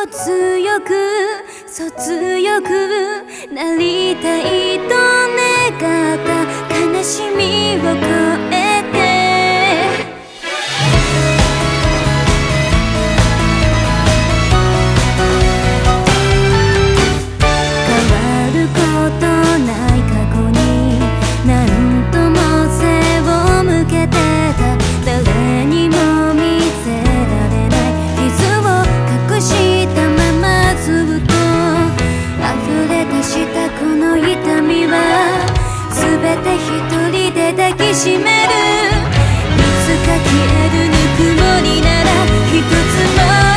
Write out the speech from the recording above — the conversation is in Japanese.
強く卒業なりたいと願った悲しみを超えて変わることない過去に何とも背を向けてた誰にも見せられない傷を隠したままずっと溢れ出したこの痛みは全て一人で抱きしめるいつか消えるぬくもりなら一つも